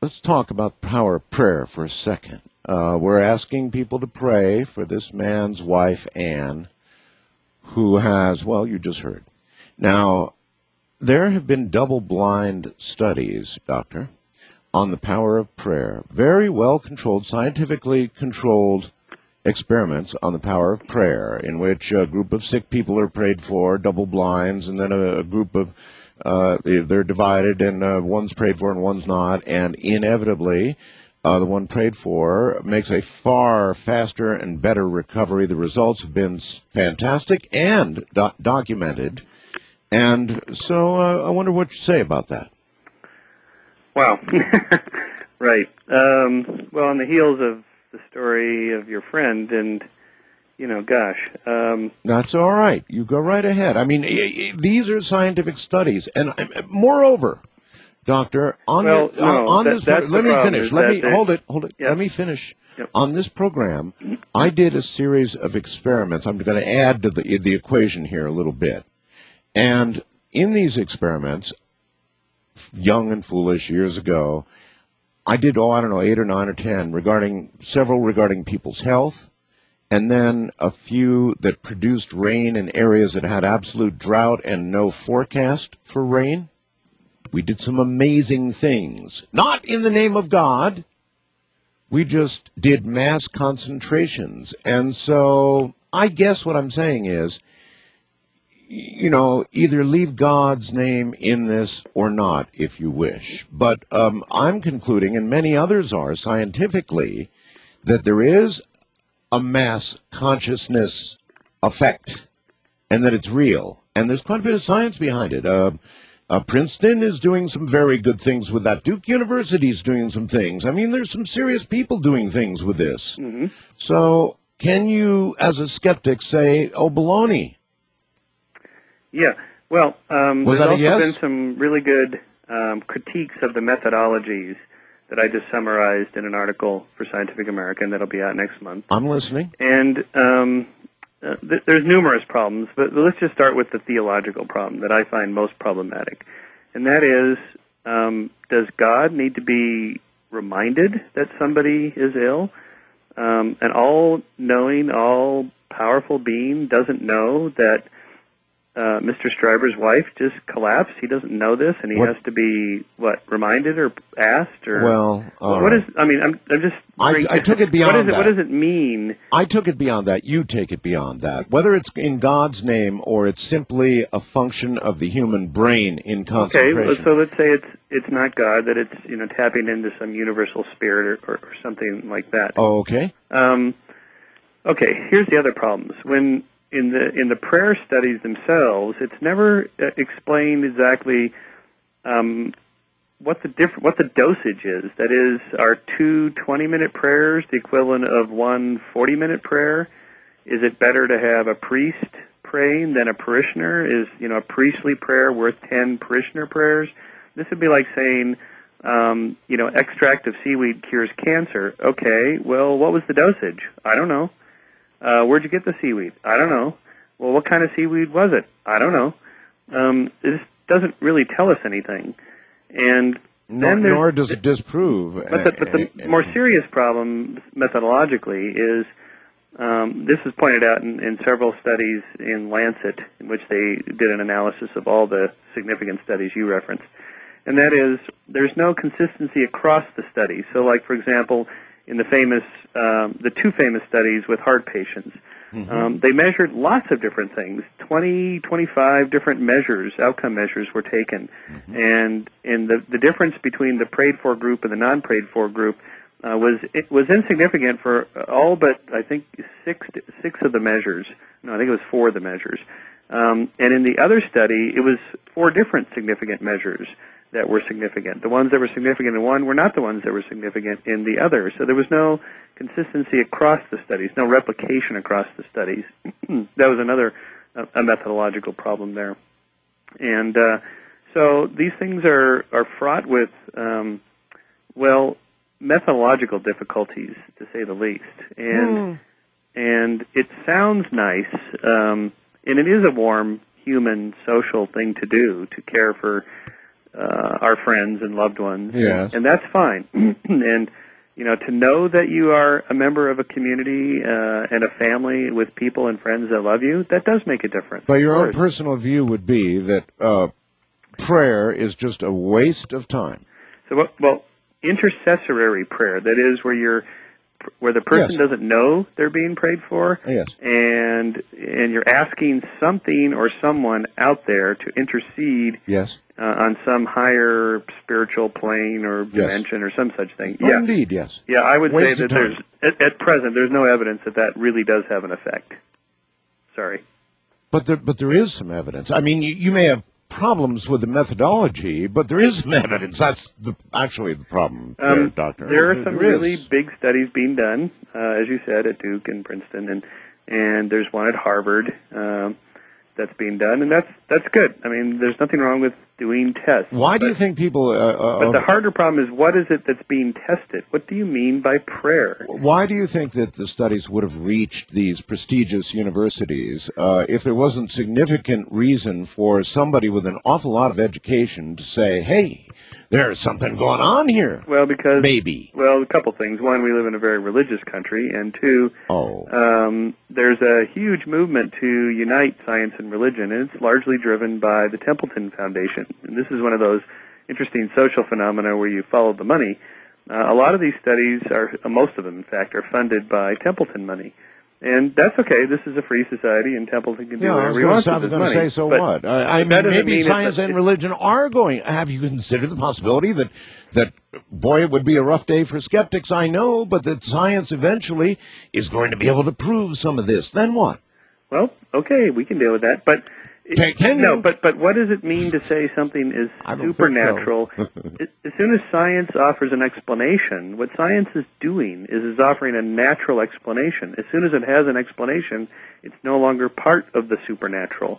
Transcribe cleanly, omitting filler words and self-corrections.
Let's talk about the power of prayer for a second. We're asking people to pray for this man's wife, Anne, who has, well, you just heard. Now, there have been double-blind studies, Doctor, on the power of prayer. Very well-controlled, scientifically controlled experiments on the power of prayer, in which a group of sick people are prayed for, double blinds, and then a group of, they're divided, and one's prayed for and one's not, and inevitably, the one prayed for makes a far faster and better recovery. The results have been fantastic and documented, and so I wonder what you say about that. Wow. Right. Well, on the heels of the story of your friend, and, gosh. That's all right. You go right ahead. I mean, these are scientific studies. And moreover, Doctor, let me finish. Hold it. Yep. Let me finish. Yep. On this program, I did a series of experiments. I'm going to add to the equation here a little bit. And in these experiments, young and foolish years ago, I did, 8 or 9 or 10 several regarding people's health, and then a few that produced rain in areas that had absolute drought and no forecast for rain. We did some amazing things, not in the name of God. We just did mass concentrations. And so I guess what I'm saying is, either leave God's name in this or not, if you wish. But I'm concluding, and many others are scientifically, that there is a mass consciousness effect, and that it's real. And there's quite a bit of science behind it. Princeton is doing some very good things with that. Duke University is doing some things. I mean, there's some serious people doing things with this. Mm-hmm. So can you, as a skeptic, say, oh, baloney? Yeah, well, there's also been some really good critiques of the methodologies that I just summarized in an article for Scientific American that'll be out next month. I'm listening. And there's numerous problems, but let's just start with the theological problem that I find most problematic. And that is, does God need to be reminded that somebody is ill? An all-knowing, all-powerful being doesn't know that Mr. Stryber's wife just collapsed. He doesn't know this, and he has to be reminded or asked or. Well, what is? I mean, I'm just. I took it beyond that. What does it mean? I took it beyond that. You take it beyond that. Whether it's in God's name or it's simply a function of the human brain in concentration. Okay, so let's say it's not God, that it's tapping into some universal spirit or something like that. Oh, okay. Okay. Here's the other problems when. In the prayer studies themselves, it's never explained exactly what the dosage is. That is, are 2 20-minute prayers the equivalent of 1 40-minute prayer? Is it better to have a priest praying than a parishioner? Is a priestly prayer worth 10 parishioner prayers? This would be like saying, extract of seaweed cures cancer. Okay, well, what was the dosage? I don't know. Where'd you get the seaweed? I don't know. Well, what kind of seaweed was it? I don't know. This doesn't really tell us anything. And nor does it disprove. But the more serious problem methodologically is, this is pointed out in several studies in Lancet, in which they did an analysis of all the significant studies you referenced. And that is, there's no consistency across the studies. So, like, for example, in the 2 famous studies with heart patients, they measured lots of different things. 20, 25 different measures, outcome measures were taken. Mm-hmm. And the difference between the prayed-for group and the non-prayed for group was insignificant for all but, I think, six of the measures. No, I think it was 4 of the measures. And in the other study, it was 4 different significant measures that were significant. The ones that were significant in one were not the ones that were significant in the other. So there was no consistency across the studies, no replication across the studies. That was another a methodological problem there. And so these things are fraught with, methodological difficulties, to say the least. And it sounds nice, and it is a warm, human, social thing to do, to care for our friends and loved ones. Yes. And that's fine. And, to know that you are a member of a community and a family with people and friends that love you, that does make a difference. But your own personal view would be that prayer is just a waste of time. So, well, intercessory prayer, that is where the person doesn't know they're being prayed for, and you're asking something or someone out there to intercede on some higher spiritual plane or dimension or some such thing. Oh, indeed, yes. Yeah, I would say that at present there's no evidence that really does have an effect. Sorry. But there is some evidence. I mean, you may have problems with the methodology, but there is some evidence. That's actually the problem there, Doctor. There are some really big studies being done, as you said, at Duke and Princeton, and there's one at Harvard that's being done, and that's good. I mean, there's nothing wrong with doing tests. Why do you think people... but the harder problem is, what is it that's being tested? What do you mean by prayer? Why do you think that the studies would have reached these prestigious universities if there wasn't significant reason for somebody with an awful lot of education to say, hey, there's something going on here? Well, because... Maybe. Well, a couple things. One, we live in a very religious country, and two, there's a huge movement to unite science and religion, and it's largely driven by the Templeton Foundation. And this is one of those interesting social phenomena where you follow the money. A lot of these studies most of them, in fact, are funded by Templeton money. And that's okay. This is a free society, and Templeton can do whatever he wants with his money. I was going to say, so what? I mean, maybe science and religion are going... Have you considered the possibility that, boy, it would be a rough day for skeptics, I know, but that science eventually is going to be able to prove some of this? Then what? Well, okay, we can deal with that, but... But what does it mean to say something is supernatural? As soon as science offers an explanation, what science is doing is offering a natural explanation. As soon as it has an explanation, it's no longer part of the supernatural.